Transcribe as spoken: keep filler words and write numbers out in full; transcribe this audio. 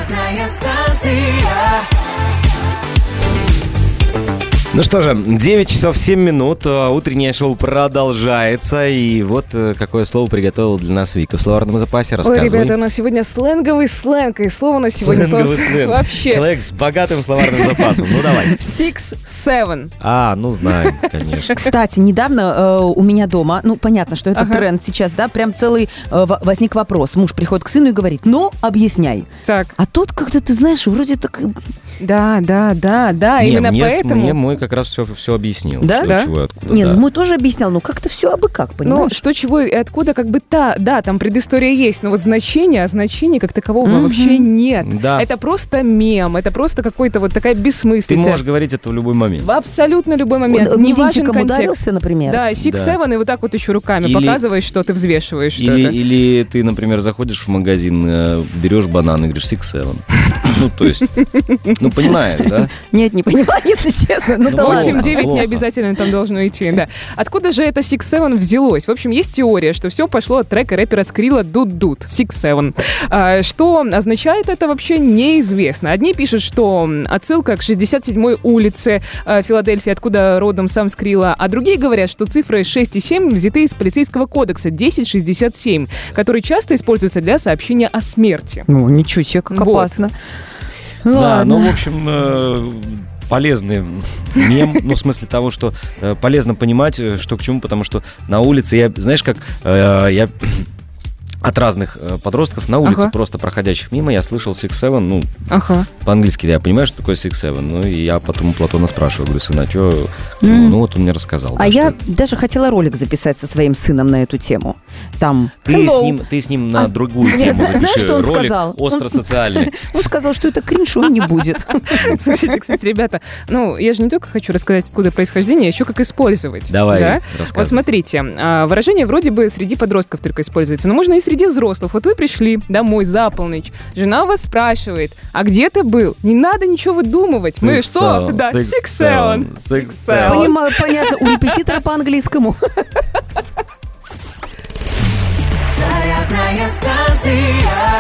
Зарядная станция. Ну что же, девять часов семь минут, утреннее шоу продолжается, и вот какое слово приготовил для нас Вика в словарном запасе, рассказывай. Ой, ребята, у нас сегодня сленговый сленг, и слово у нас сегодня Сленговый слово... сленг. Вообще. Человек с богатым словарным запасом, ну давай. Six, seven. А, ну знаем, конечно. Кстати, недавно э, у меня дома, ну, понятно, что это Ага. тренд сейчас, да, прям целый э, в- возник вопрос. Муж приходит к сыну и говорит, ну, объясняй. Так, А тут как-то, ты знаешь, вроде так... да, да, да, да, Не, именно мне, с- поэтому... мне мой как раз все, все объяснил. Да? Что, Да? чего и откуда. Не, да. ну, мой тоже объяснял, ну, как-то все абы как, Ну, понимаешь? что, чего и откуда, как бы, та, да, там предыстория есть, но вот значения, значения как такового Мгм. вообще нет. Да. Это просто мем, это просто какой-то вот такая Ты бессмыслица. можешь говорить это в любой момент. В абсолютно любой момент. Он Не важен мизинчиком контекст. ударился, например. Да, six, Да. seven, и вот так вот еще руками Или- показываешь, что ты взвешиваешь Или, что-то. или ты, например, заходишь в магазин, э, берешь банан и говоришь six seven. Ну, то есть, ну, понимаешь, да? Нет, не понимаю, если честно. Ну, Ну, да ладно. восемь девять плохо. не обязательно там должно идти, да. Откуда же это six seven взялось? В общем, есть теория, что все пошло от трека рэпера Скрилла «Дуд Дуд» six seven. А, что означает это вообще неизвестно. Одни пишут, что отсылка к шестьдесят седьмой улице э, Филадельфии, откуда родом сам Скрилла, а другие говорят, что цифры шесть и семь взяты из полицейского кодекса десять шестьдесят семь, который часто используется для сообщения о смерти. Ну, ничего себе, как Вот. опасно. Да, Ладно. ну, в общем, э, полезный мем, ну, в смысле того, что э, полезно понимать, э, что к чему, потому что на улице, я, знаешь, как э, я от разных э, подростков на улице, Ага. просто проходящих мимо, я слышал six seven, ну, Ага. по-английски, да, я понимаю, что такое six seven, ну, и я потом у Платона спрашиваю, говорю, сын, а что, М. ну, вот он мне рассказал. А да, я что даже хотела ролик записать со своим сыном на эту тему. Там... Ты Hello. с, ним, ты с ним на А, другую не, тему зна- знаешь, запиши что он ролик, сказал? Он остро с- социальный. Он сказал, что это кринж, он не будет. Слушайте, кстати, ребята, ну, я же не только хочу рассказать, откуда происхождение, а еще как использовать. Давай, Да? рассказывай. Вот смотрите, а, выражение вроде бы среди подростков только используется, но можно и среди взрослых. Вот вы пришли домой за полночь, жена у вас спрашивает, а где ты был? Не надо ничего выдумывать. Мы Six что? seven, Да, six six seven, seven, six six seven. Понимаю, понятно, у репетитора по английскому. Зарядная станция.